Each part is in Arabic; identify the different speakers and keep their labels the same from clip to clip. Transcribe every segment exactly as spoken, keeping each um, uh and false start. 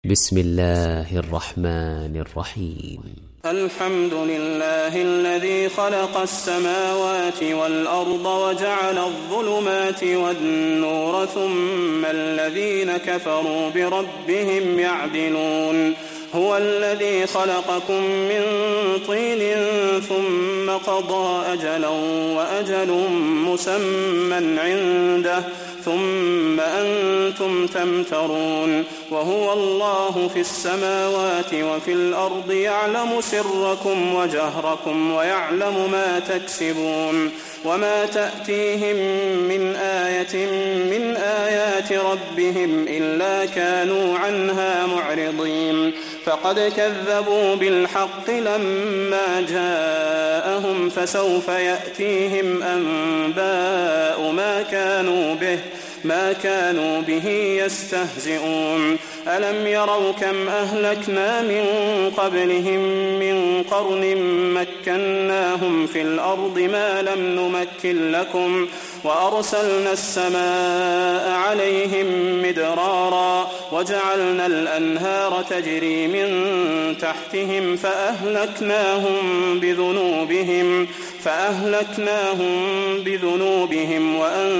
Speaker 1: بسم الله الرحمن الرحيم.
Speaker 2: الحمد لله الذي خلق السماوات والأرض وجعل الظلمات والنور ثم الذين كفروا بربهم يعدلون. هو الذي خلقكم من طين ثم قضى أجلا وأجل مسمى عنده ثم أنتم تمترون. وهو الله في السماوات وفي الأرض يعلم سركم وجهركم ويعلم ما تكسبون. وما تأتيهم من آية من آيات ربهم إلا كانوا عنها معرضين. فقد كذبوا بالحق لما جاءهم فسوف يأتيهم أنباء ما كانوا به ما كانوا به يستهزئون. ألم يروا كم أهلكنا من قبلهم من قرن مكناهم في الأرض ما لم نمكن لكم وأرسلنا السماء عليهم مدرارا وجعلنا الأنهار تجري من تحتهم فأهلكناهم بذنوبهم فأهلكناهم بذنوبهم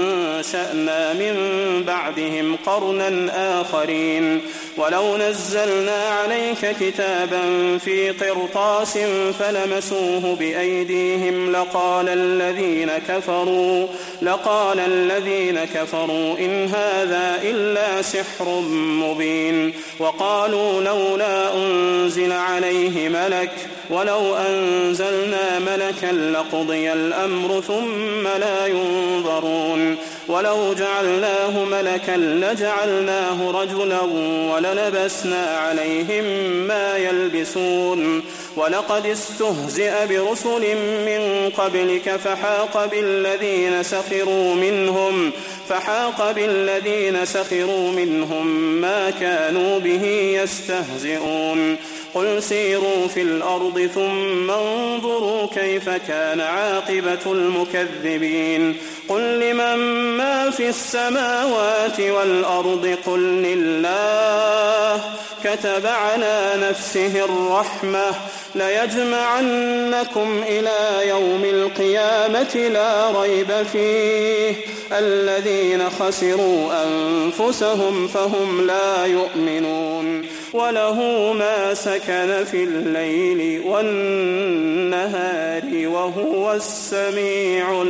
Speaker 2: وأنشأنا من بعدهم قرنا آخرين. ولو نزلنا عليك كتابا في قرطاس فلمسوه بأيديهم لقال الذين كفروا لقال الذين كفروا إن هذا إلا سحر مبين. وقالوا لولا أنزل عليه ملك ولو أنزلنا ملكا لقضي الأمر ثم لا ينظرون. ولو جعلناه ملكا لجعلناه رجلا وللبسنا عليهم ما يلبسون. ولقد استهزئ برسل من قبلك فحاق بالذين سخروا منهم فحاق بالذين سخروا منهم ما كانوا به يستهزئون. قل سيروا في الأرض ثم انظروا كيف كان عاقبة المكذبين. قل لمن ما في السماوات والأرض قل لله كتب على نفسه الرحمة ليجمعنكم إلى يوم القيامة لا ريب فيه الذين خسروا أنفسهم فهم لا يؤمنون. وله ما سكن في الليل والنهار وهو السميع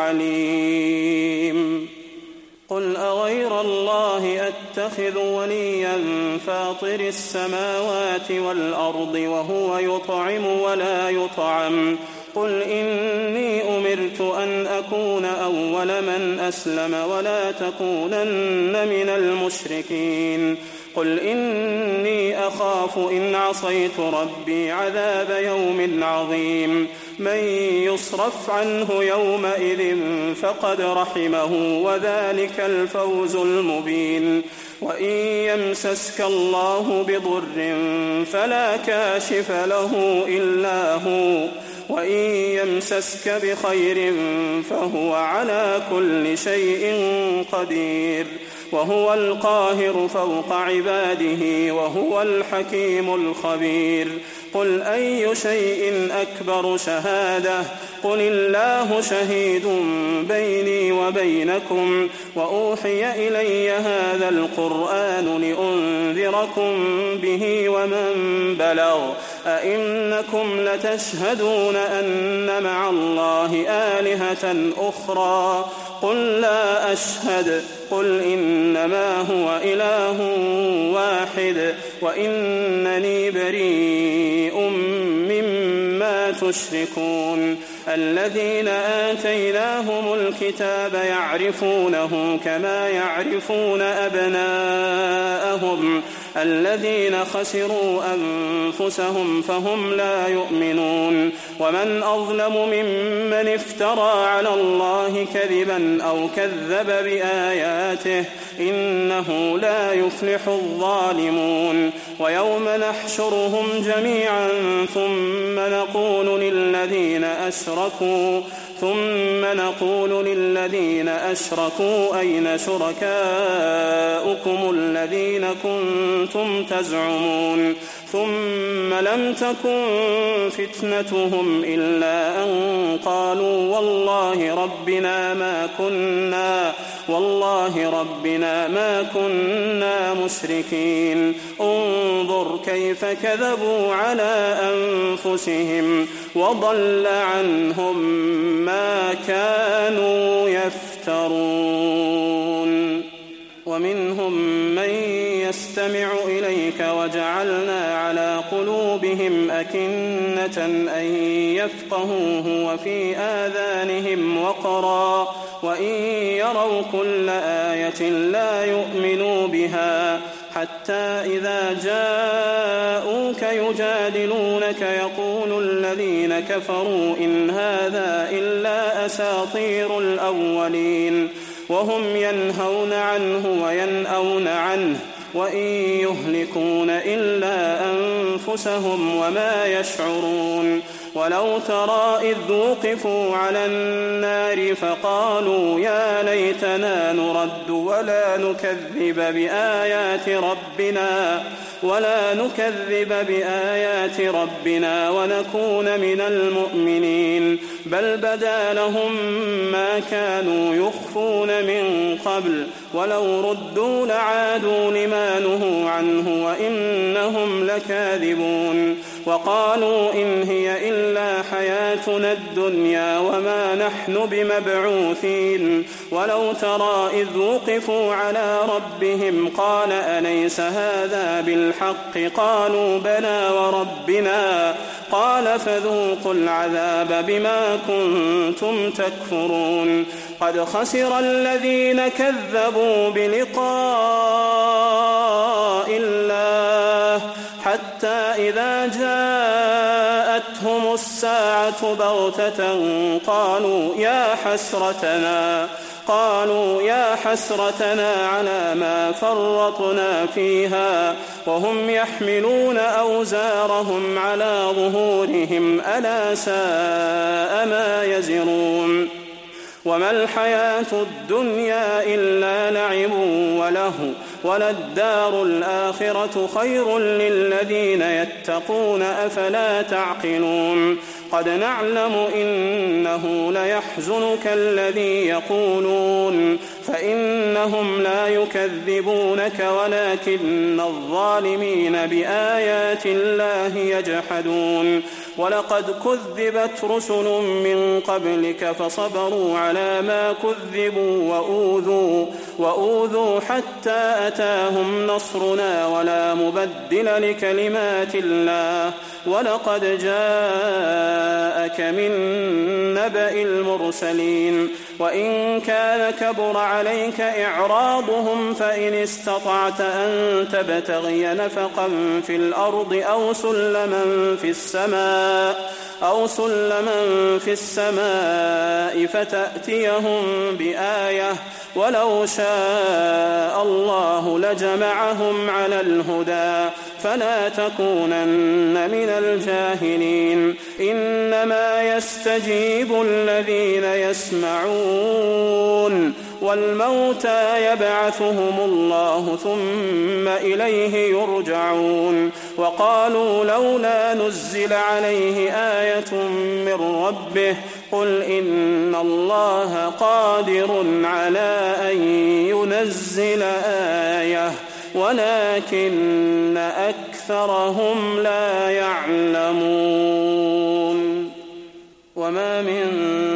Speaker 2: العليم. قل أغير الله أتخذ وليا فاطر السماوات والأرض وهو يطعم ولا يطعم. قل إني أمرت أن أكون أول من أسلم ولا تكونن من المشركين. قل إني أخاف إن عصيت ربي عذاب يوم عظيم. من يصرف عنه يومئذ فقد رحمه وذلك الفوز المبين. وإن يمسسك الله بضر فلا كاشف له إلا هو وإن يمسسك بخير فهو على كل شيء قدير. وهو القاهر فوق عباده وهو الحكيم الخبير. قل أي شيء أكبر شهادة قل الله شهيد بيني وبينكم وأوحي إلي هذا القرآن لأنذركم به ومن بلغ. أئنكم لتشهدون أن مع الله آلهة أخرى قل لا أشهد قل إنما هو إله واحد وإنني بريء مما تشركون. الذين آتيناهم الكتاب يعرفونه كما يعرفون أبناءهم الذين خسروا أنفسهم فهم لا يؤمنون. ومن أظلم ممن افترى على الله كذبا أو كذب بآياته إنه لا يفلح الظالمون. ويوم نحشرهم جميعا ثم نقول للذين أشركوا ثم نقول للذين أشركوا أين شركاؤكم الذين كنتم تزعمون ثم لم تكن فتنتهم إلا أن قالوا والله ربنا ما كنا والله ربنا ما كنا مشركين انظر كيف كذبوا على أنفسهم وضل عنهم ما كانوا يفترون ومنهم من يستمع إليك وجعلنا على قلوبهم أكنة أن يفقهوه وفي آذانهم وقرا وإن يروا كل آية لا يؤمنوا بها حتى إذا جاءوك يجادلونك يقول الذين كفروا إن هذا إلا أساطير الأولين وهم ينهون عنه وينأون عنه وإن يهلكون إلا أنفسهم وما يشعرون ولو ترى إذ وقفوا على النار فقالوا يا ليتنا نرد ولا نكذب بآيات ربنا ولا نكذب بآيات ربنا ونكون من المؤمنين بل بدا لهم ما كانوا يخفون من قبل ولو ردوا لعادوا لما نهوا عنه وإنهم لكاذبون وقالوا إن هي إلا حياتنا الدنيا وما نحن بمبعوثين ولو ترى إذ وقفوا على ربهم قال أليس هذا بالحق قالوا بلى وربنا قال فذوقوا العذاب بما كنتم تكفرون قد خسر الذين كذبوا بلقاء الله حتى إذا جاءتهم الساعة بغتة قالوا يا حسرتنا قالوا يا حسرتنا على ما فرطنا فيها وهم يحملون أوزارهم على ظهورهم ألا ساء ما يزرون وما الحياة الدنيا إلا لعب ولهو وللدار الآخرة خير للذين يتقون أفلا تعقلون قد نعلم إنه ليحزنك الذي يقولون فإنهم لا يكذبونك ولكن الظالمين بآيات الله يجحدون ولقد كذبت رسل من قبلك فصبروا على ما كذبوا وأوذوا, وأوذوا حتى أتاهم نصرنا ولا مبدل لكلمات الله ولقد جاءك من نبأ المرسلين وإن كان كبر عليك إعراضهم فإن استطعت أن تبتغي نفقا في الأرض أو سلما في السماء أو سلما في السماء فتأتيهم بآية ولو شاء الله لجمعهم على الهدى فلا تكونن من الجاهلين إنما يستجيب الذين يسمعون والموتى يبعثهم الله ثم إليه يرجعون وقالوا لولا نزل عليه آية من ربه قل إن الله قادر على أن ينزل آية ولكن أكثرهم لا يعلمون وما من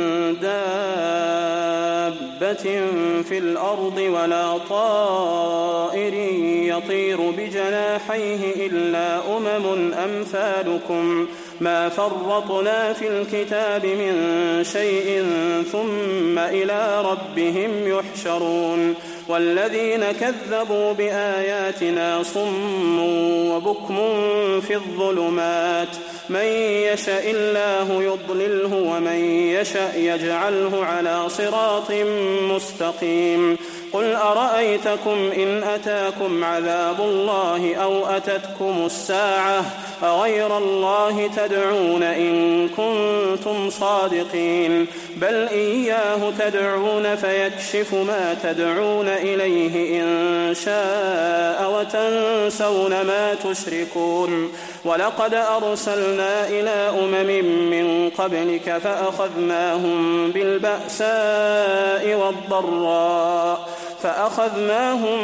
Speaker 2: دابة في الأرض ولا طائر يطير بجناحيه إلا أمم أمثالكم ما فرطنا في الكتاب من شيء ثم إلى ربهم يحشرون والذين كذبوا بآياتنا صم وبكم في الظلمات من يشاء الله يضلله ومن يشاء يجعله على صراط مستقيم قل أرأيتكم إن أتاكم عذاب الله أو أتتكم الساعة أغير الله تدعون إن كنتم صادقين بل إياه تدعون فيكشف ما تدعون إليه إن شاء وتنسون ما تشركون ولقد أرسلنا إلى أمم من قبلك فأخذناهم بالبأساء والضراء فأخذناهم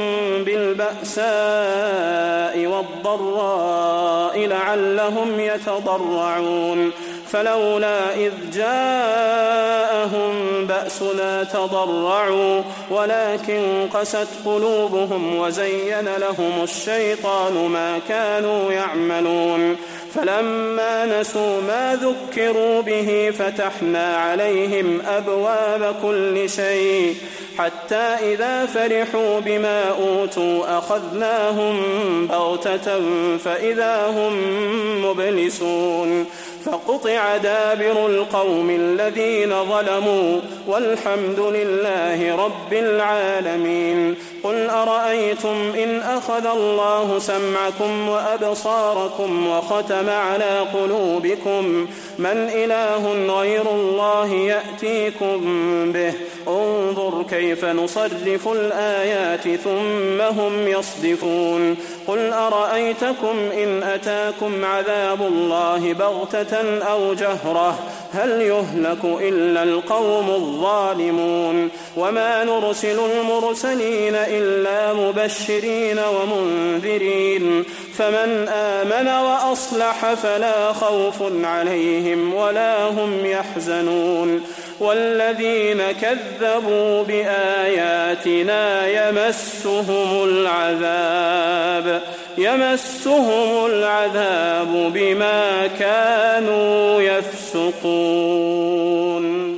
Speaker 2: بالبأساء والضراء لعلهم يتضرعون فلولا إذ جاءهم بأسنا تضرعوا ولكن قست قلوبهم وزين لهم الشيطان ما كانوا يعملون فلما نسوا ما ذكروا به فتحنا عليهم أبواب كل شيء حتى إذا فرحوا بما أوتوا أخذناهم بغتة فإذا هم مبلسون فقطع دابر القوم الذين ظلموا والحمد لله رب العالمين قل أرأيتم إن أخذ الله سمعكم وأبصاركم وختم على قلوبكم من إله غير الله يأتيكم به انظر كيف نصرف الآيات ثم هم يصدفون قل أرأيتكم إن أتاكم عذاب الله بغتة أو جهرة هل يهلك إلا القوم الظالمون وما نرسل المرسلين إلا مبشرين ومنذرين فمن آمن وأصلح فلا خوف عليهم ولا هم يحزنون والذين كذبوا بآياتنا يمسهم العذاب يمسهم العذاب بما كانوا يفسقون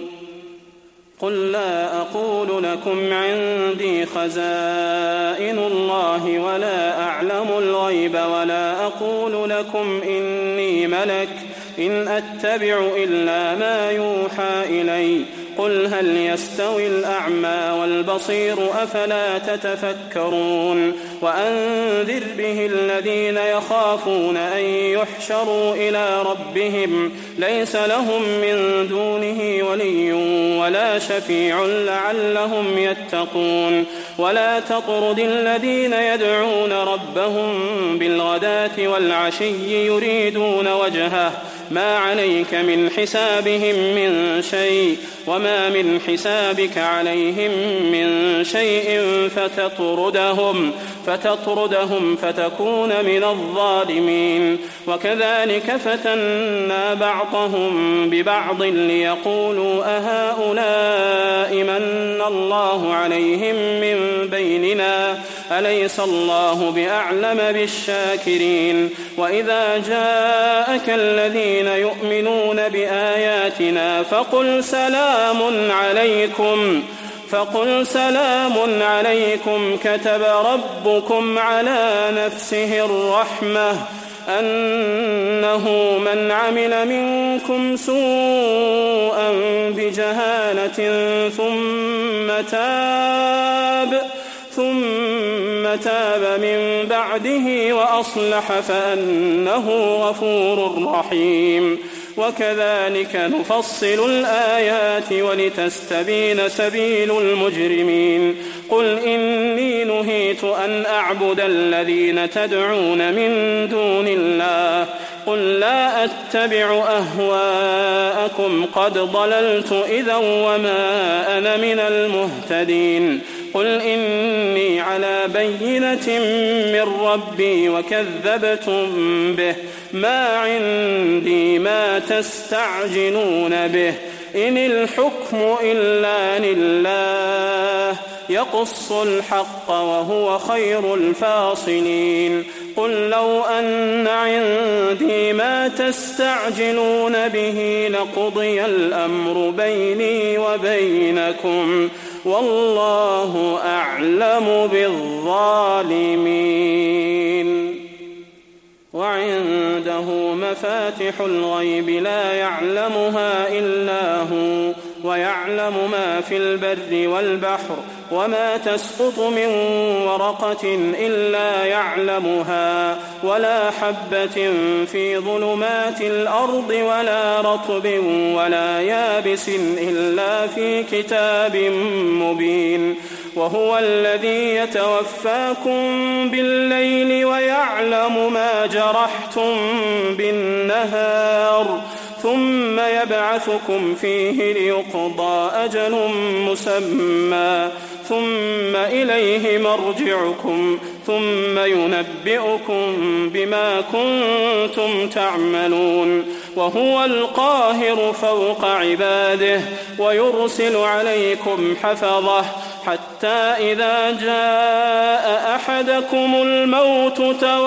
Speaker 2: قل لا أقول لكم عندي خزائن الله ولا أعلم الغيب ولا أقول لكم إني ملك إن أتبع إلا ما يوحى إلي قل هل يستوي الأعمى والبصير أفلا تتفكرون وأنذر به الذين يخافون أن يحشروا إلى ربهم ليس لهم من دونه ولي ولا شفيع لعلهم يتقون ولا تطرد الذين يدعون ربهم بالغداة والعشي يريدون وجهه ما عليك من حسابهم من شيء وما من حسابك عليهم من شيء فتطردهم فتطردهم فتكون من الظالمين وكذلك فتنا بعضهم ببعض ليقولوا أهؤلاء من الله عليهم من بيننا أليس الله بأعلم بالشاكرين وإذا جاءك الذين يؤمنون بآياتنا فقل سلام عليكم فقل سلام عليكم كتب ربكم على نفسه الرحمة أنه من عمل منكم سوءا بجهالة ثم تاب ثم تاب من بعده وأصلح فأنه غفور رحيم وكذلك نفصل الآيات ولتستبين سبيل المجرمين قل إني نهيت أن أعبد الذين تدعون من دون الله قل لا أتبع أهواءكم قد ضللت إذا وما أنا من المهتدين قل إني على بينة من ربي وكذبتم به ما عندي ما تستعجلون به إن الحكم إلا لله يقص الحق وهو خير الفاصلين قل لو أن عندي ما تستعجلون به لقضي الأمر بيني وبينكم والله أعلم بالظالمين وعنده مفاتح الغيب لا يعلمها إلا هو ويعلم ما في البر والبحر وما تسقط من ورقة إلا يعلمها ولا حبة في ظلمات الأرض ولا رطب ولا يابس إلا في كتاب مبين وهو الذي يتوفاكم بالليل ويعلم ما جرحتم بالنهار ثم يبعثكم فيه ليقضى أجل مسمى ثم إليه مرجعكم ثم ينبئكم بما كنتم تعملون وهو القاهر فوق عباده ويرسل عليكم حفظه حتى إذا جاء أحدكم الموت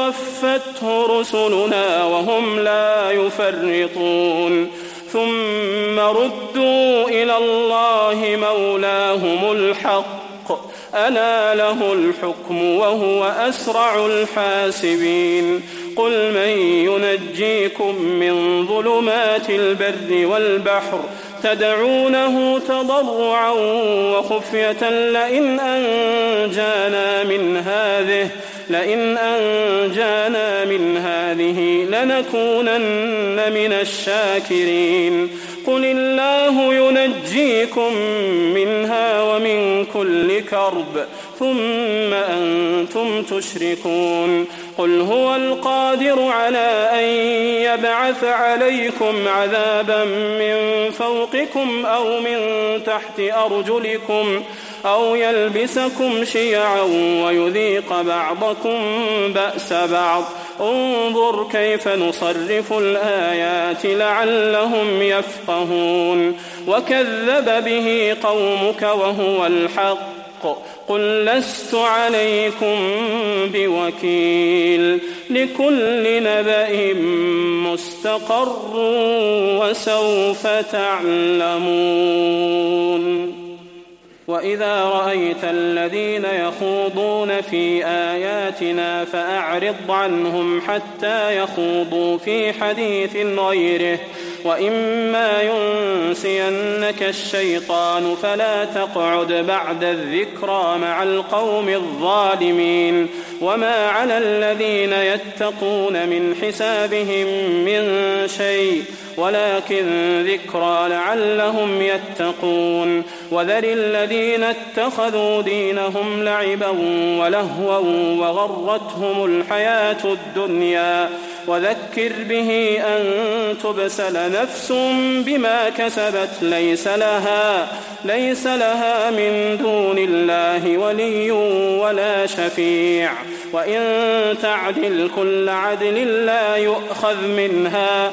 Speaker 2: توفته رسلنا وهم لا يفرطون ثم ردوا إلى الله مولاهم الحق ألا له الحكم وهو أسرع الحاسبين قل من ينجيكم من ظلمات البر والبحر تدعونه تضرعا وخفية لئن أنجانا من هذه لئن أنجانا من هذه لنكونن من الشاكرين قل الله ينجيكم منها ومن كل كرب ثم أنتم تشركون قل هو القادر على أن يبعث عليكم عذابا من فوقكم أو من تحت أرجلكم أو يلبسكم شيعا ويذيق بعضكم بأس بعض انظر كيف نصرف الآيات لعلهم يفقهون وكذب به قومك وهو الحق قل لست عليكم بوكيل لكل نبأ مستقر وسوف تعلمون وإذا رأيت الذين يخوضون في آياتنا فأعرض عنهم حتى يخوضوا في حديث غيره وإما ينسينك الشيطان فلا تقعد بعد الذكرى مع القوم الظالمين وما على الذين يتقون من حسابهم من شيء ولكن ذكرى لعلهم يتقون وذر الذين اتخذوا دينهم لعبا ولهوا وغرتهم الحياة الدنيا وذكر به أن تبسل نفس بما كسبت ليس لها ليس لها من دون الله ولي ولا شفيع وإن تعدل كل عدل لا يؤخذ منها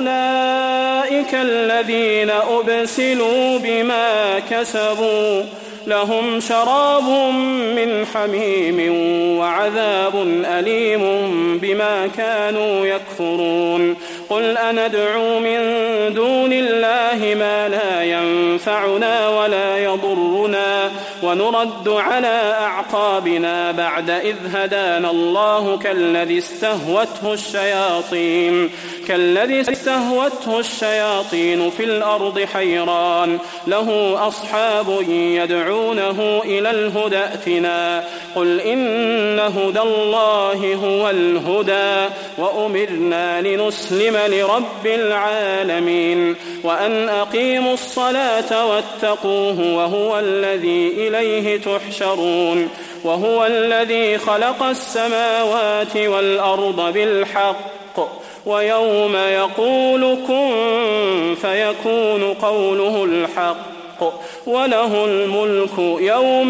Speaker 2: أولئك الذين أبسلوا بما كسبوا لهم شراب من حميم وعذاب أليم بما كانوا يكفرون قل أندعو من دون الله ما لا ينفعنا ولا يضرنا ونرد على أعقابنا بعد إذ هدانا الله كالذي استهوته الشياطين كالذي استهوته الشياطين في الأرض حيران له أصحاب يدعونه إلى الهدى ائتنا قل إن هدى الله هو الهدى وأمرنا لنسلم لرب العالمين وأن أقيموا الصلاة واتقوه وهو الذي إليه تحشرون وهو الذي خلق السماوات والأرض بالحق ويوم يقول كن فيكون قوله الحق وله الملك يوم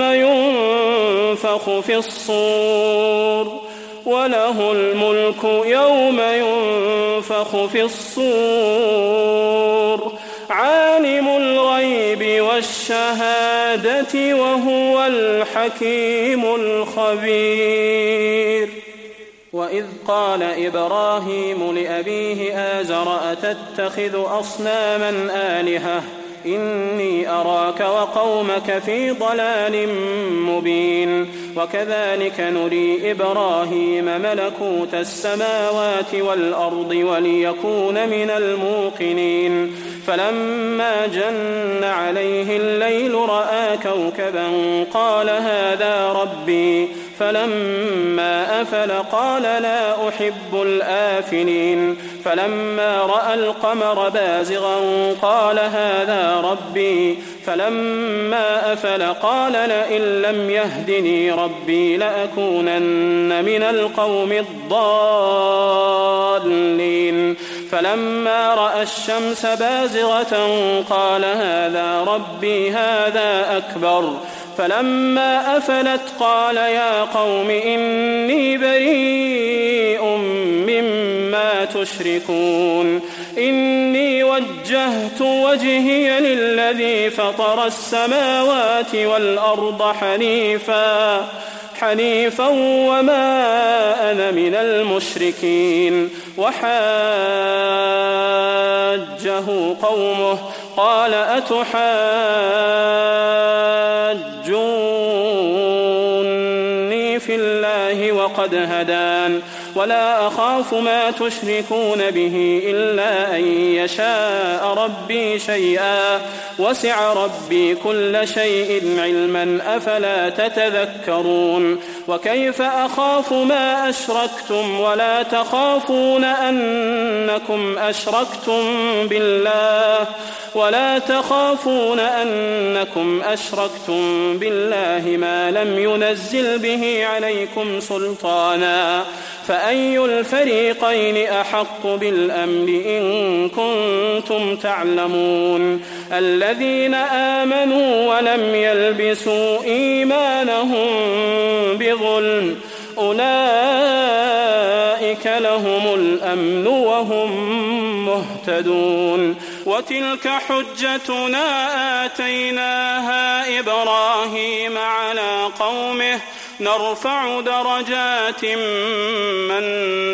Speaker 2: ينفخ في الصور وله الملك يوم ينفخ في الصور عالم الغيب والشهادة وهو الحكيم الخبير وإذ قال إبراهيم لأبيه آزر أتتخذ أصناما آلهة إني أراك وقومك في ضلال مبين وكذلك نري إبراهيم ملكوت السماوات والأرض وليكون من الموقنين فلما جن عليه الليل رأى كوكبا قال هذا ربي فلما أفل قال لا أحب الآفلين فلما رأى القمر بازغا قال هذا ربي فلما أفل قال لئن لم يهدني ربي لأكونن من القوم الضالين فلما رأى الشمس بازغة قال هذا ربي هذا أكبر فلما أفلت قال يا قوم إني بريء مما تشركون إني وجهت وجهي للذي فطر السماوات والأرض حنيفا حنيفا وما أنا من المشركين وحاجه قومه قال أتحاجوني في الله وقد هدان ولا أخاف ما تشركون به إلا أن يشاء ربي شيئا وسع ربي كل شيء علما أفلا تتذكرون وكيف أخاف ما أشركتم ولا تخافون أنكم أشركتم بالله ولا تخافون أنكم أشركتم بالله ما لم ينزل به عليكم سلطانا فأي الفريقين أحق بالأمن إن كنتم تعلمون الذين آمنوا ولم يلبسوا إيمانهم بظلم أولئك لهم الأمن وهم مهتدون وتلك حجتنا آتيناها إبراهيم على قومه نرفع درجات من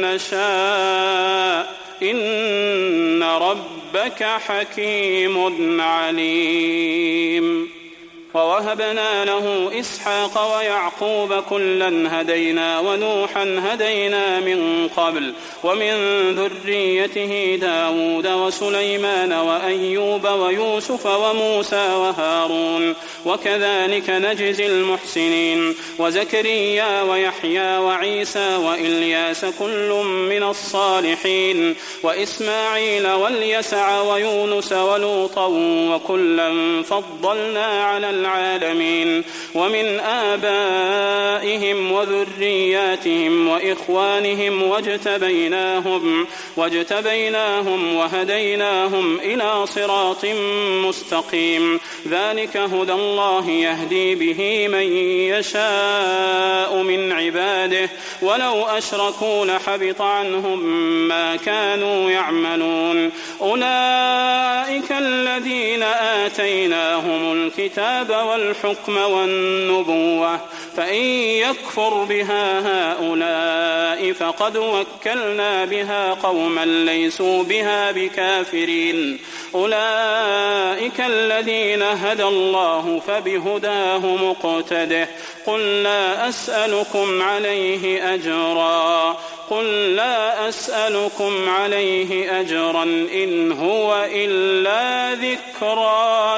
Speaker 2: نشاء إن ربك حكيم عليم ووهبنا له إسحاق ويعقوب كلا هدينا ونوحا هدينا من قبل ومن ذريته داود وسليمان وأيوب ويوسف وموسى وهارون وكذلك نجزي المحسنين وزكريا ويحيى وعيسى وإلياس كل من الصالحين وإسماعيل واليسع ويونس ولوطا وكلا فضلنا على العالمين ومن آبائهم وذرياتهم وإخوانهم واجتبيناهم, واجتبيناهم وهديناهم إلى صراط مستقيم ذلك هدى الله يهدي به من يشاء من عباده ولو أشركوا لحبط عنهم ما كانوا يعملون أولئك الذين آتيناهم الكتاب والحكم والنبوة فإن يكفر بها هؤلاء فقد وكلنا بها قوما ليسوا بها بكافرين أولئك الذين هدى الله فبهداه مقتده قل لا أسألكم عليه أجرا قل لا أسألكم عليه أجرا إن هو إلا ذكرى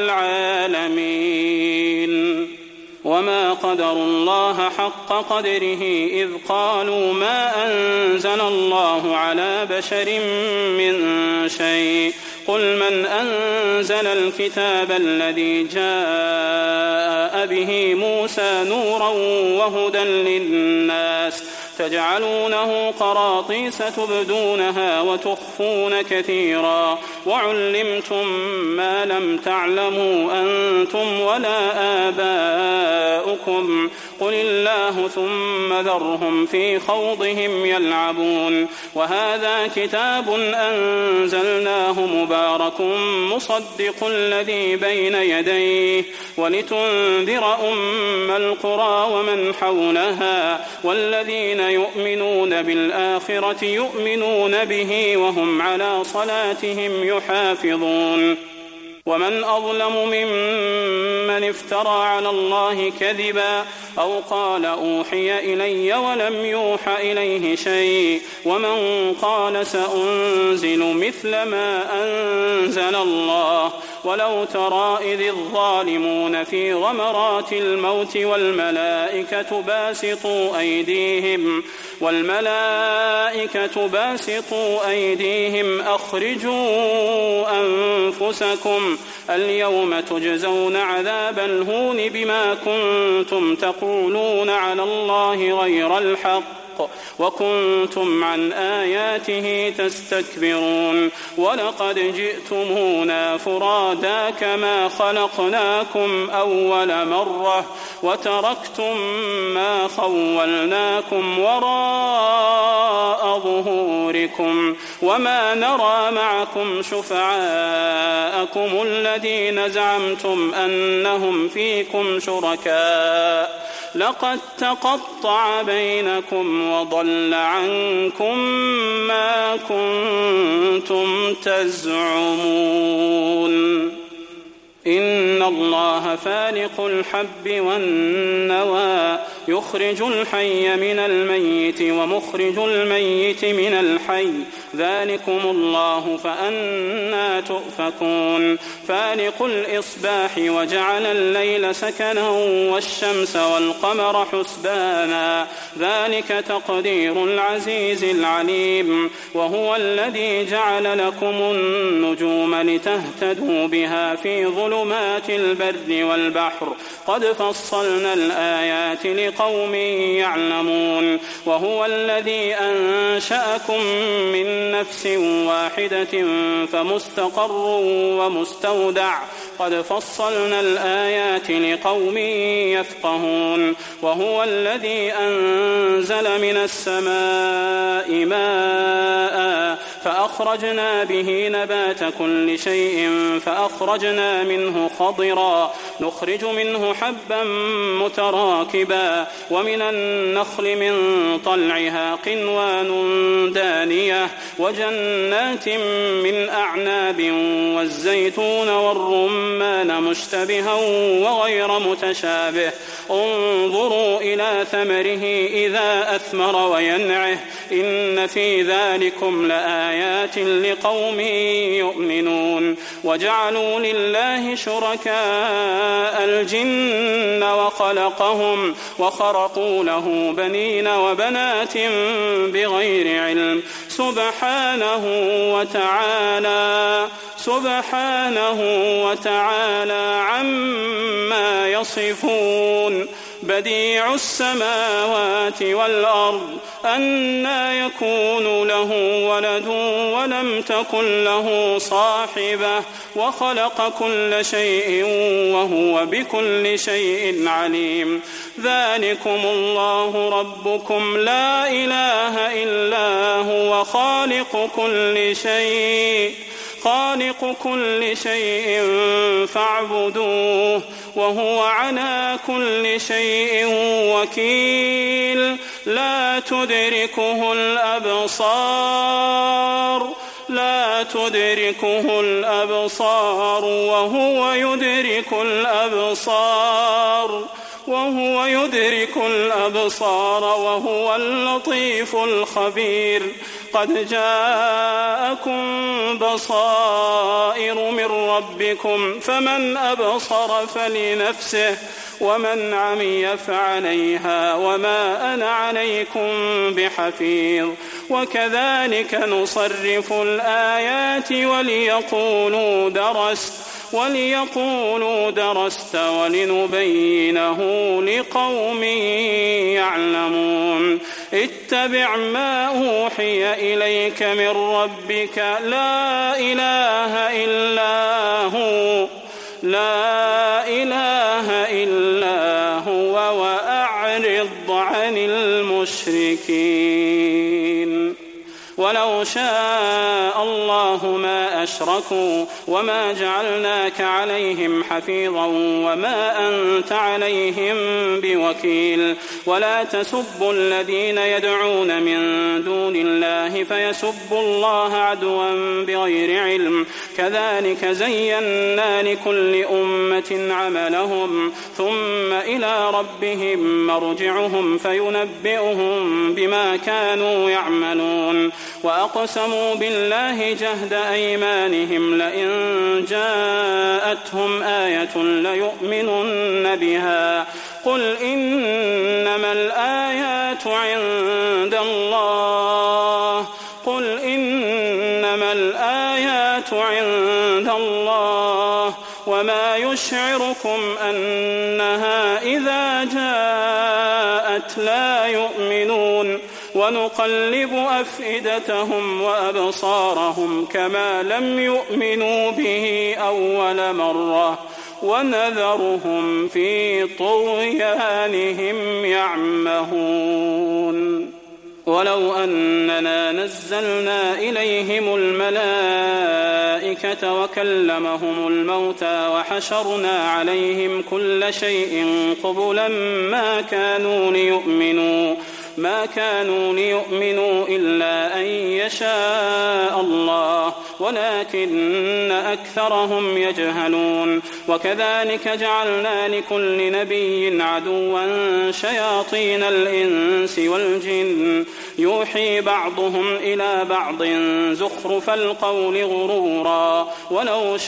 Speaker 2: للعالمين وما قدروا الله حق قدره إذ قالوا ما أنزل الله على بشر من شيء قل من أنزل الكتاب الذي جاء به موسى نورا وهدى للناس تجعلونه قراطيس تبدونها وتخفون كثيرا وعلمتم ما لم تعلموا أنتم ولا آباؤكم قل الله ثم ذرهم في خوضهم يلعبون وهذا كتاب أنزلناه مبارك مصدق الذي بين يديه ولتنذر أم القرى ومن حولها والذين يؤمنون بالآخرة يؤمنون به وهم على صلاتهم يحافظون ومن أظلم ممن افترى على الله كذبا أو قال أوحي إلي ولم يوحى إليه شيء ومن قال سأنزل مثل ما أنزل الله ولو ترى إذ الظالمون في غمرات الموت والملائكة باسطوا أيديهم والملائكة باسطوا أيديهم أخرجوا أنفسكم اليوم تجزون عذاب الهون بما كنتم تقولون على الله غير الحق وكنتم عن آياته تستكبرون ولقد جئتمونا فرادا كما خلقناكم أول مرة وتركتم ما خولناكم وراء ظهوركم وما نرى معكم شفعاءكم الذين زعمتم أنهم فيكم شركاء لقد تقطع بينكم وضل عنكم ما كنتم تزعمون إن الله فالق الحب والنوى يخرج الحي من الميت ومخرج الميت من الحي ذلكم الله فأنى تؤفكون فالق الإصباح وجعل الليل سكنا والشمس والقمر حسبانا ذلك تقدير العزيز العليم وهو الذي جعل لكم النجوم لتهتدوا بها في ظلمات البر والبحر قد فصلنا الآيات لقوم يعلمون وهو الذي أنشأكم من نفس واحدة فمستقر ومستودع قد فصلنا الآيات لقوم يفقهون وهو الذي أنزل من السماء ماء فأخرجنا به نبات كل شيء فأخرجنا منه خضرا نخرج منه حبا متراكبا ومن النخل من طلعها قنوان دانية وجنات من أعناب والزيتون والرمان مشتبها وغير متشابه انظروا إلى ثمره إذا أثمر وينعه إن في ذلكم لآيات لقوم يؤمنون وجعلوا لله شركاء الجن وخلقهم وخرقوا له بنين وبنات بغير علم سبحانه وتعالى سبحانه وتعالى عما يصفون بديع السماوات والأرض أنى يكون له ولد ولم تكن له صاحبة وخلق كل شيء وهو بكل شيء عليم ذلكم الله ربكم لا إله إلا هو خالق كل شيء خالق كل شيء فاعبدوه وهو على كل شيء وكيل لا تدركه الأبصار لا تدركه الأبصار وهو يدرك الأبصار وهو يدرك الأبصار وهو اللطيف الخبير قد جاءكم بصائر من ربكم فمن أبصر فلنفسه ومن عمي فعليها وما أنا عليكم بحفيظ وكذلك نصرف الآيات وليقولوا درست وليقولوا درست ولنبينه لقوم يعلمون اتبع ما أوحي إليك من ربك لا إله إلا هو لا إله إلا هو وأعرض عن المشركين ولو شاء الله ما أشركوا وما جعلناك عليهم حفيظا وما أنت عليهم بوكيل ولا تسبوا الذين يدعون من دون الله فيسبوا الله عدوا بغير علم كذلك زينا لكل أمة عملهم ثم إلى ربهم مرجعهم فينبئهم بما كانوا يعملون وأقسموا بالله جهد أيمانهم لئن جاءتهم آية ليؤمنن بها قل إنما الآيات عند الله قل إنما الآيات عند الله وما يشعركم أنها إذا جاءت لا يؤمنون ونقلب أفئدتهم وأبصارهم كما لم يؤمنوا به أول مرة ونذرهم في طغيانهم يعمهون ولو أننا نزلنا إليهم الملائكة وكلمهم الموتى وحشرنا عليهم كل شيء قبلا ما كانوا ليؤمنوا ما كانوا ليؤمنوا إلا أن يشاء الله ولكن أكثرهم يجهلون وكذلك جعلنا لكل نبي عدوا شياطين الإنس والجن يوحي بعضهم إلى بعض زخرف القول غرورا ولو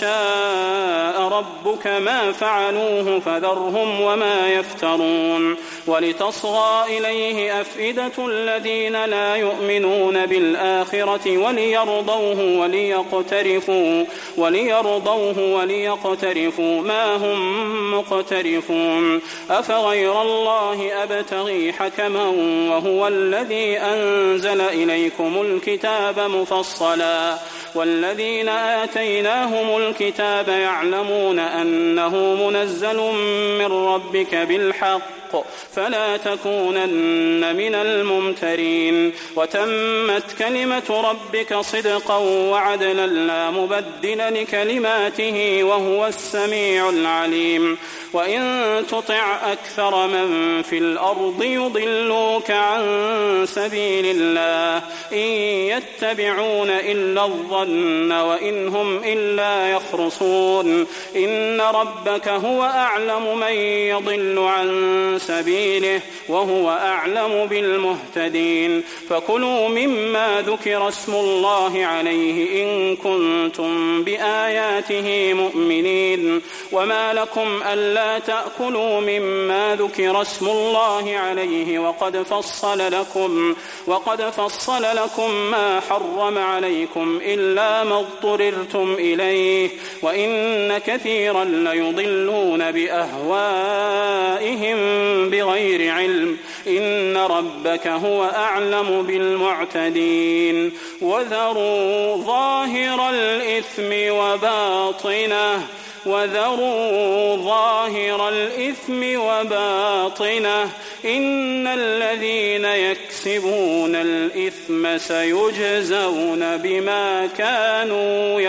Speaker 2: شاء ربك ما فعلوه فذرهم وما يفترون ولتصغى إليه أفئدة الذين لا يؤمنون بالآخرة وليرضوه وليقترفوا وليرضوه وليقترفوا ما هم مقترفون أفغير الله أبتغي حكما وهو الذي أنزل إليكم الكتاب مفصلا والذين آتيناهم الكتاب يعلمون أنه منزل من ربك بالحق فلا تكونن من الممترين وتمت كلمة ربك صدقا وعدلا لا مبدل لكلماته وهو السميع العليم وإن تطع أكثر من في الأرض يضلوك عن سبيل الله إن يتبعون إلا الظن وإن هم إلا يخرصون إن ربك هو أعلم من يضل عن سبيله وهو أعلم بالمهتدين فكلوا مما ذكر اسم الله عليه إن كنتم بآياته مؤمنين وما لكم ألا تأكلوا مما ذكر اسم الله عليه وقد فصل لكم وقد فصل لكم ما حرم عليكم إلا ما اضطررتم إليه وإن كثيرا ليضلون بأهوائهم بغير علم إن ربك هو أعلم بالمعتدين وذروا ظاهر الإثم وباطنه وذروا ظاهر الإثم وباطنه إن الذين يكسبون الإثم سيجزون بما كانوا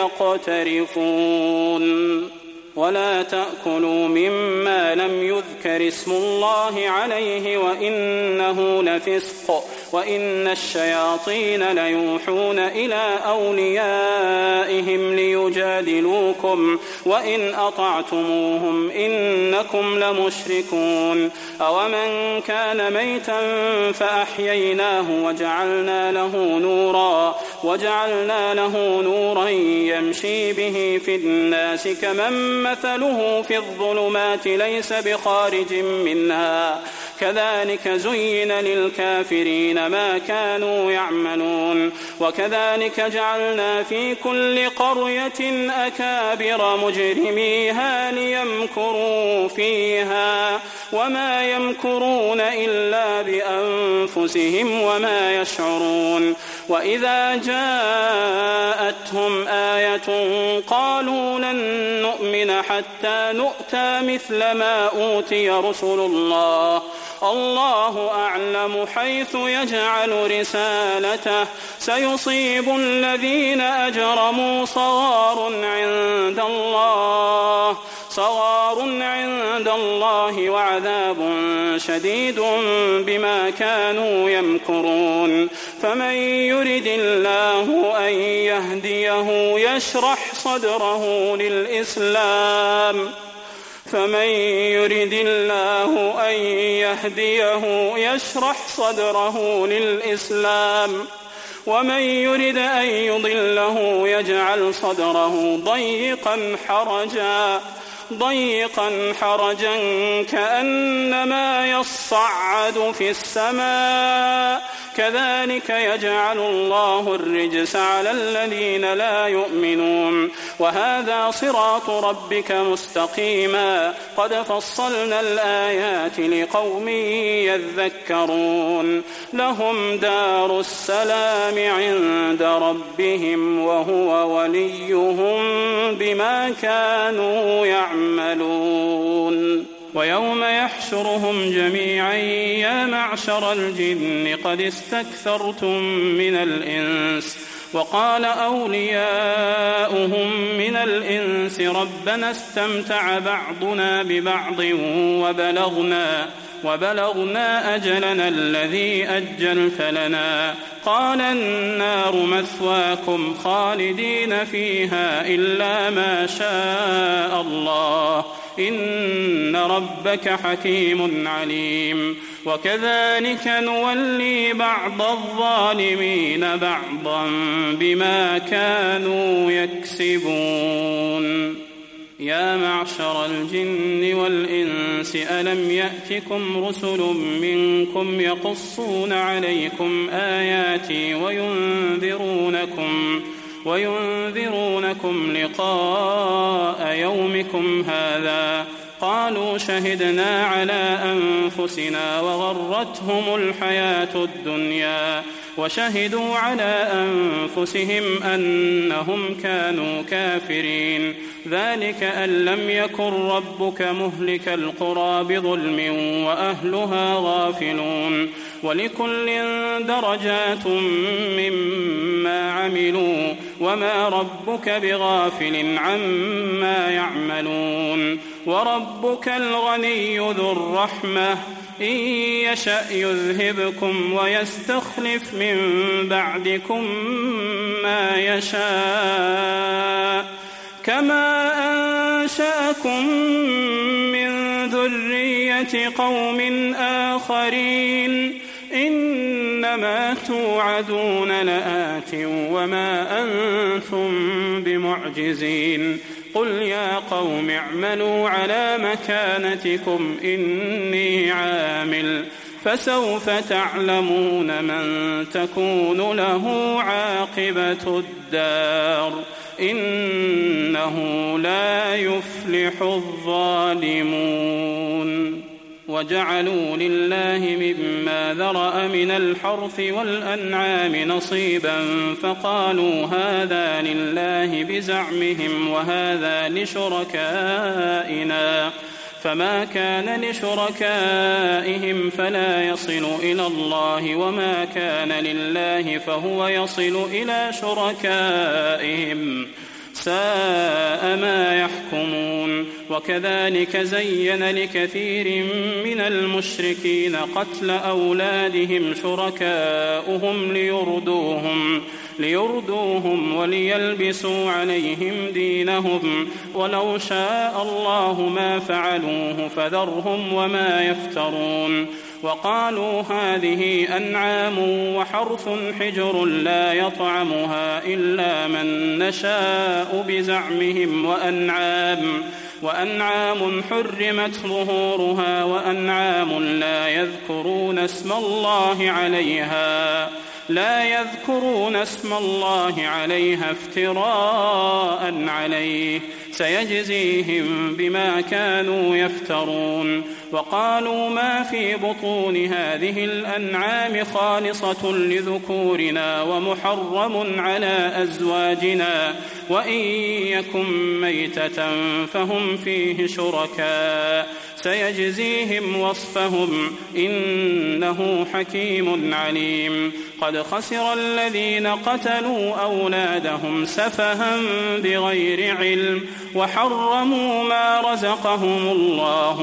Speaker 2: يقترفون ولا تأكلوا مما لم يذكر اسم الله عليه وإنه لفسق وإن الشياطين ليوحون إلى أوليائهم ليجادلوكم وإن أطعتموهم إنكم لمشركون أومن كان ميتا فأحييناه وجعلنا له نورا وجعلنا له نورا يمشي به في الناس كمن مثله في الظلمات ليس بخارج منها كذلك زين للكافرين ما كانوا يعملون وكذلك جعلنا في كل قرية أكابر مجرميها ليمكروا فيها وما يمكرون إلا بأنفسهم وما يشعرون وإذا جاءتهم آية قالوا لن نؤمن حتى نؤتى مثل ما أوتي رسل الله الله أعلم حيث يجعل رسالته سيصيب الذين أجرموا صغار عند الله صغار عند الله وعذاب شديد بما كانوا يمكرون فمن يرد الله أن يهديه يشرح صدره للإسلام فمن يرد الله أن يهديه يشرح صدره للإسلام ومن يرد أن يضله يجعل صدره ضيقا حرجا ضيقا حرجا كأنما يصعد في السماء كذلك يجعل الله الرجس على الذين لا يؤمنون وهذا صراط ربك مستقيما قد فصلنا الآيات لقوم يذكرون لهم دار السلام عند ربهم وهو وليهم بما كانوا يعملون ويوم يحشرهم جميعا يا معشر الجن قد استكثرتم من الإنس وقال أولياؤهم من الإنس ربنا استمتع بعضنا ببعض وبلغنا وبلغنا أجلنا الذي أجلت لنا قال النار مثواكم خالدين فيها إلا ما شاء الله إن ربك حكيم عليم وكذلك نولي بعض الظالمين بعضا بما كانوا يكسبون يا معشر الجن والإنس ألم يأتكم رسل منكم يقصون عليكم آياتي وينذرونكم وينذرونكم لقاء يومكم هذا قالوا شهدنا على أنفسنا وغرتهم الحياة الدنيا وشهدوا على أنفسهم أنهم كانوا كافرين ذلك أن لم يكن ربك مهلك القرى بظلم وأهلها غافلون ولكل درجات مما عملوا وما ربك بغافل عما يعملون وربك الغني ذو الرحمة إن يشأ يذهبكم ويستخلف من بعدكم ما يشاء كما أنشأكم من ذرية قوم آخرين إنما توعدون لآت وما أنتم بمعجزين قل يا قوم اعملوا على مكانتكم إني عامل فسوف تعلمون من تكون له عاقبة الدار إنه لا يفلح الظالمون وجعلوا لله مما ذرأ من الحرث والأنعام نصيبا فقالوا هذا لله بزعمهم وهذا لشركائنا فما كان لشركائهم فلا يصل إلى الله وما كان لله فهو يصل إلى شركائهم ساء ما يحكمون وكذلك زين لكثير من المشركين قتل أولادهم شركاؤهم ليردوهم ليردوهم وليلبسوا عليهم دينهم ولو شاء الله ما فعلوه فذرهم وما يفترون وقالوا هذه أنعام وحرث حجر لا يطعمها إلا من نشاء بزعمهم وأنعام وأنعام حرمت ظهورها وأنعام لا يذكرون اسم الله عليها لا يذكرون اسم الله عليها افتراء عليه سيجزيهم بما كانوا يفترون وقالوا ما في بطون هذه الأنعام خالصة لذكورنا ومحرم على أزواجنا وإن يكن ميتة فهم فيه شركاء سيجزيهم وصفهم إنه حكيم عليم قد خسر الذين قتلوا أولادهم سفها بغير علم وحرموا ما رزقهم الله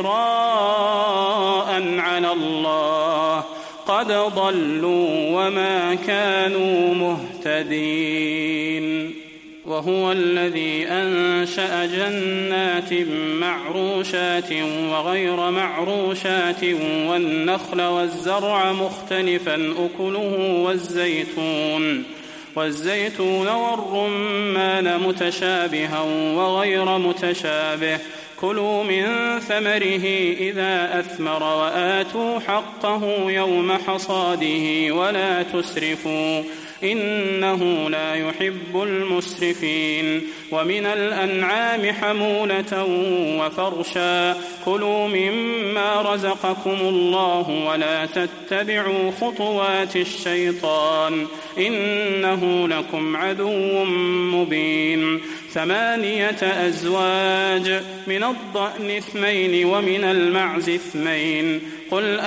Speaker 2: افتراء على الله قد ضلوا وما كانوا مهتدين. وهو الذي أنشأ جنات معروشات وغير معروشات والنخل والزرع مختلفا أكله والزيتون والزيتون والرمان متشابها وغير متشابه كلوا من ثمره إذا أثمر وآتوا حقه يوم حصاده ولا تسرفوا إنه لا يحب المسرفين. ومن الأنعام حمولة وفرشا كلوا مما رزقكم الله ولا تتبعوا خطوات الشيطان إنه لكم عدو مبين. ثمانية أزواج من الضأن اثنين ومن المعز اثنين قل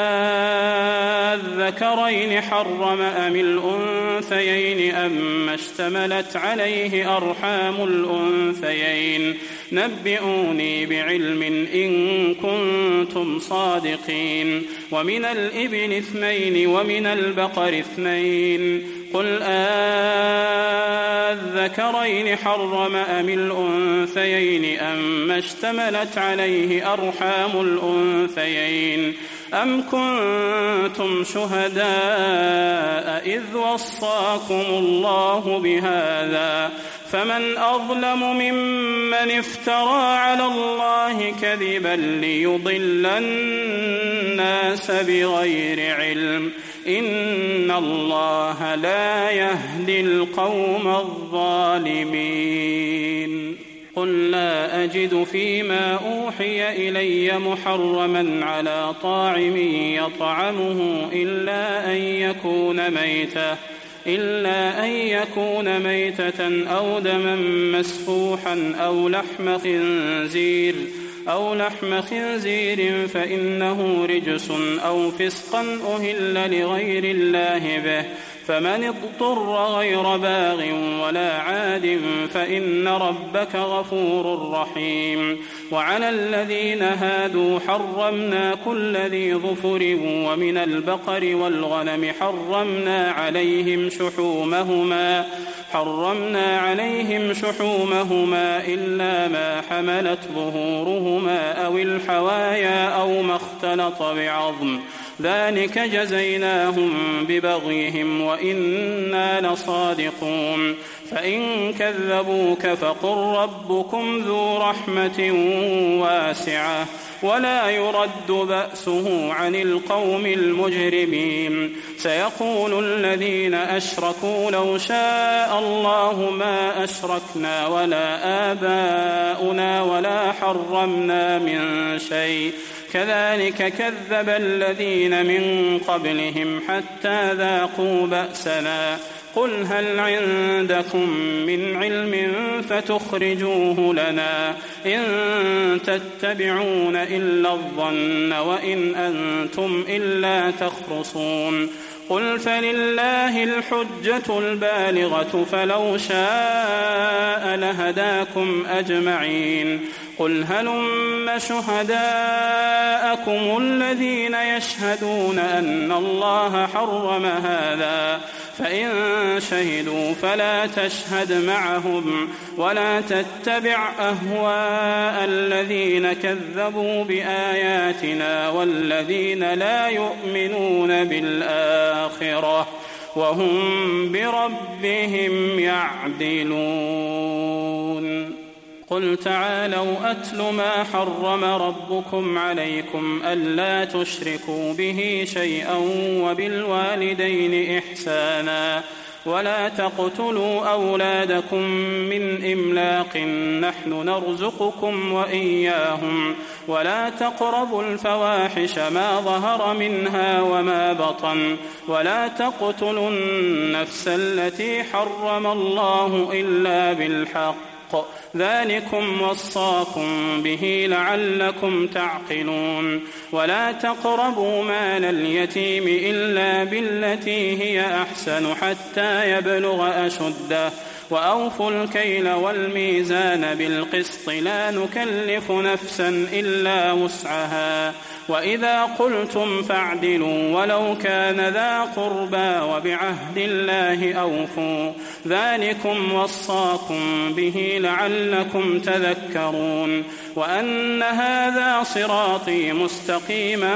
Speaker 2: آذكرين حرم أم الأنثيين أم اشتملت عليه أرحام الأنثيين نبئوني بعلم إن كنتم صادقين. ومن الإبل اثنين ومن البقر اثنين قل آذكرين حرم أم الأنثيين أم اشتملت عليه أرحام الأنثيين أم كنتم شهداء إذ وصاكم الله بهذا فمن أظلم ممن افترى على الله كذبا ليضل الناس بغير علم إن الله لا يهدي القوم الظالمين. قل لا أجد فيما أوحي إلي محرما على طاعم يطعمه إلا أن يكون ميتة إلا أن يكون ميتة أو دما مسفوحا أو لحم خنزير أو لحم خنزير فإنه رجس أو فسقا أهل لغير الله به فمن اضطر غير باغ ولا عاد فإن ربك غفور رحيم. وعلى الذين هادوا حرمنا كل ذي ظفر ومن البقر والغنم حرمنا عليهم شحومهما حرمنا عليهم شحومهما إلا ما حملت ظهورهما أو الحوايا أو ما اختلط بعظم ذلك جزيناهم ببغيهم وإنا لصادقون. فإن كذبوك فقل ربكم ذو رحمة واسعة ولا يرد بأسه عن القوم المجرمين. سيقول الذين أشركوا لو شاء الله ما أشركنا ولا آباؤنا ولا حرمنا من شيء كذلك كذب الذين من قبلهم حتى ذاقوا بأسنا قل هل عندكم من علم فتخرجوه لنا إن تتبعون إلا الظن وإن أنتم إلا تخرصون. قل فلله الحجة البالغة فلو شاء لهداكم أجمعين. قل هلم شهداءكم الذين يشهدون أن الله حرم هذا فإن شهدوا فلا تشهد معهم ولا تتبع أهواء الذين كذبوا بآياتنا والذين لا يؤمنون بالآخرة وهم بربهم يعدلون. قل تعالوا أتل ما حرم ربكم عليكم ألا تشركوا به شيئا وبالوالدين إحسانا ولا تقتلوا أولادكم من إملاق نحن نرزقكم وإياهم ولا تقربوا الفواحش ما ظهر منها وما بطن ولا تقتلوا النفس التي حرم الله إلا بالحق ذلكم وصاكم به لعلكم تعقلون. ولا تقربوا مال اليتيم إلا بالتي هي أحسن حتى يبلغ أشده وأوفوا الكيل والميزان بالقسط لا نكلف نفسا إلا وسعها وإذا قلتم فاعدلوا ولو كان ذا قربى وبعهد الله أوفوا ذلكم وصاكم به لعلكم تذكرون وأن هذا صراطي مستقيما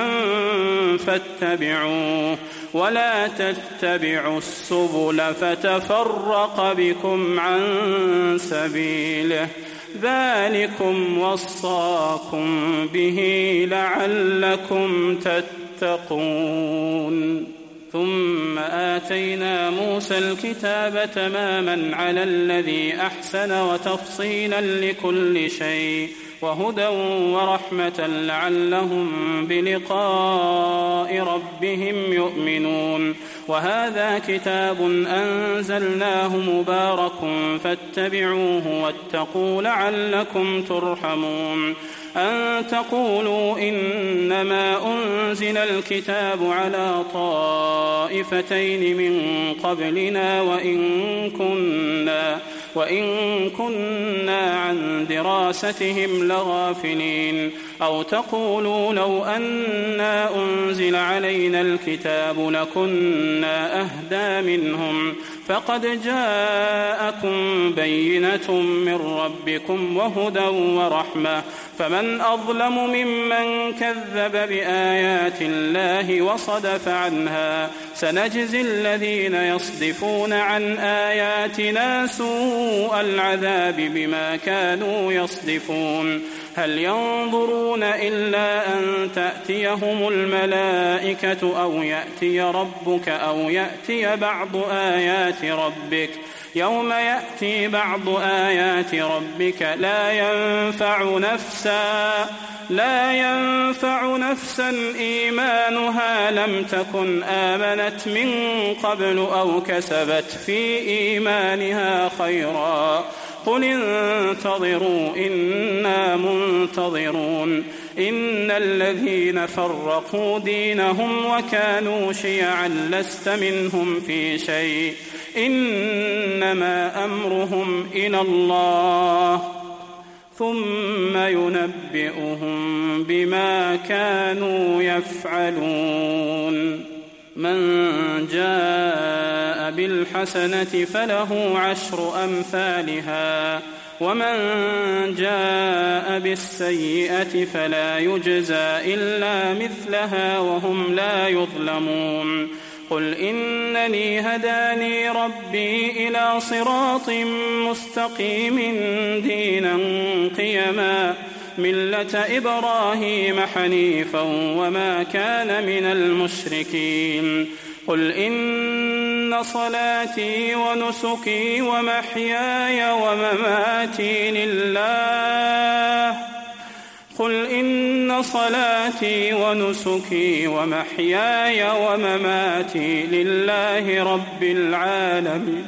Speaker 2: فاتبعوه ولا تتبعوا السبل فتفرق بكم عن سبيله ذلكم وصاكم به لعلكم تتقون ثم آتينا موسى الكتاب تماما على الذي أحسن وتفصيلا لكل شيء وهدى ورحمة لعلهم بلقاء ربهم يؤمنون وهذا كتاب أنزلناه مبارك فاتبعوه واتقوا لعلكم ترحمون أن تقولوا إنما أنزل الكتاب على طائفتين من قبلنا وإن كنا وإن كنا عن دراستهم لغافلين أو تقولوا لو أنا أنزل علينا الكتاب لكنا أهدى منهم فقد جاءكم بينة من ربكم وهدى ورحمة فمن أظلم ممن كذب بآيات الله وصدف عنها سنجزي الذين يصدفون عن آياتنا سوء العذاب بما كانوا يصدفون هل ينظرون إلا أن تأتيهم الملائكة أو يأتي ربك أو يأتي بعض آيات ربك يوم يأتي بعض آيات ربك لا ينفع نفسا لا ينفع نفسا إيمانها لم تكن آمنت من قبل أو كسبت في إيمانها خيرا قل انتظروا إنا منتظرون إن الذين فرقوا دينهم وكانوا شيعا لست منهم في شيء إنما أمرهم إلى الله ثم ينبئهم بما كانوا يفعلون من جاء بالحسنة فله عشر أمثالها ومن جاء بالسيئة فلا يجزى إلا مثلها وهم لا يظلمون قل إنني هداني ربي إلى صراط مستقيم دينا قيما ملة إبراهيم حنيفا وما كان من المشركين قل إن صلاتي ونسكي ومحياي ومماتي لله قل إن صلاتي ونسكي ومحياي ومماتي لله رب العالمين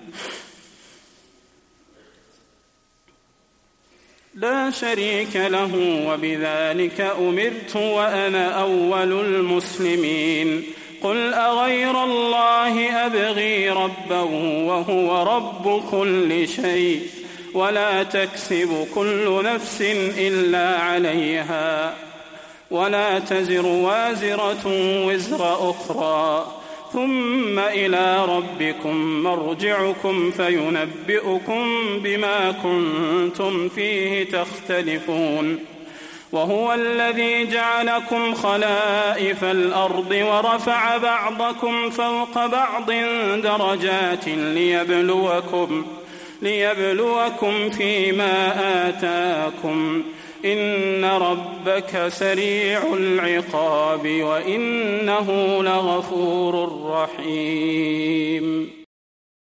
Speaker 2: لا شريك له وبذلك أمرت وأنا أول المسلمين قل أغير الله أبغي ربا وهو رب كل شيء ولا تكسب كل نفس إلا عليها ولا تزر وازرة وزر أخرى ثم إلى ربكم مرجعكم فينبئكم بما كنتم فيه تختلفون وهو الذي جعلكم خلائف الأرض ورفع بعضكم فوق بعض درجات ليبلوكم ليبلوكم فيما آتاكم إن ربك سريع العقاب وإنه لغفور رحيم.